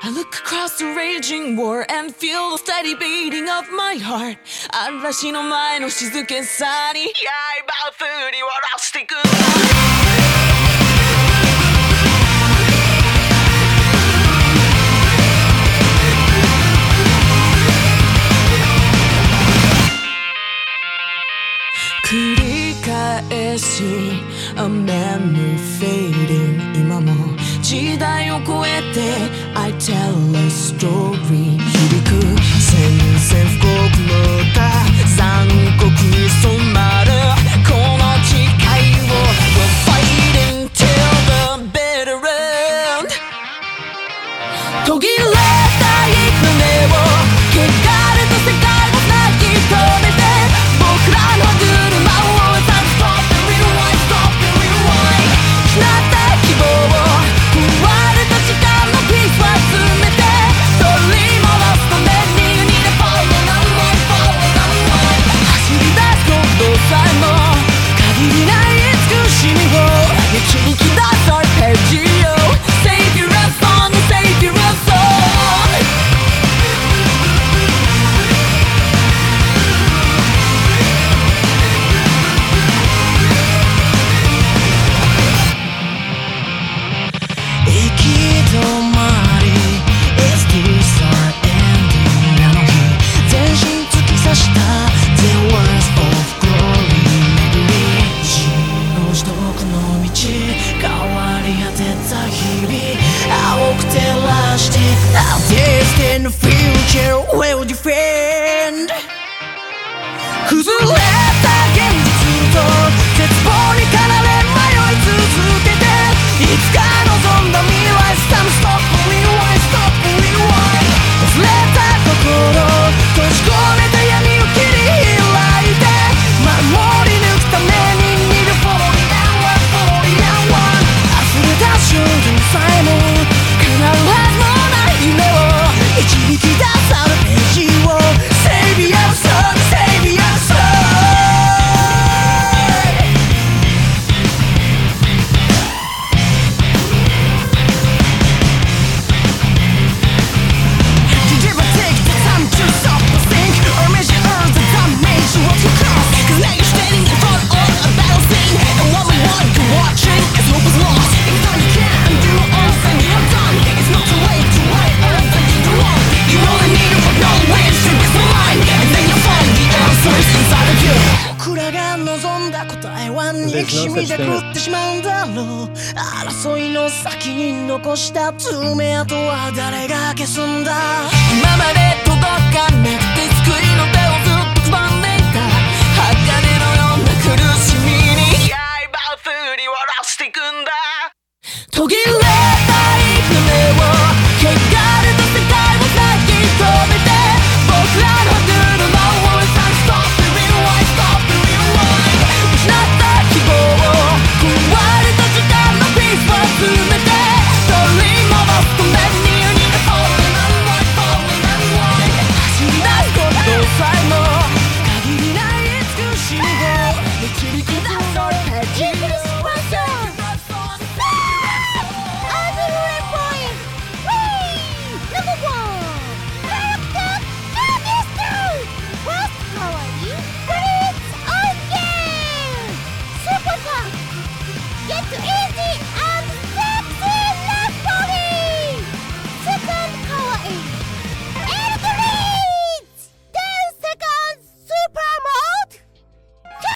I look across the raging war and feel the steady beating of my heart 嵐の前の静けさに刃を振り下ろしていく繰り返し A memory fading 今も時代を超えて I tell a story 響く宣戦布告の歌残酷に染まるこの誓いを We're fighting till the bitter end 途切れたい船を汚れた世界を泣き止めて僕らの車をStop and rewind, stop and rewind 失った希望壊れた時間のピースは集めて取り戻すために You need a power and I'm mine, power and I'm mine 走り出すことさえも限りない慈しみを導き出す Our pageよ Save your song, save your song In the future will defend 崩れた現実と絶望に駆られ迷い続けていつか望んだ未来 Some stop and rewind, stop and rewind 忘れた心閉じ込めた闇を切り開いて守り抜くために Need a falling down, falling down 溢れた瞬間さえも必ずもない夢を導き出されページを Save your soul, save your soul Did you ever take the time to stop and think Or measure the damage what you cause Cause now you're standing in front of a battle scene And what we want you're watching is hope is lost It's time you can do all the things you have done It's not too late to right all the things you do wrong You only need to acknowledge to get some mind And then you'll find the answers inside of you 僕らが望んだ答えは憎しみで狂ってしまうんだろう争いの先に残した爪痕は誰が消すんだ今まで届かなくて救いの手をずっとつまんでいた鋼のような苦しみに刃を振り下ろしていくんだ途切れ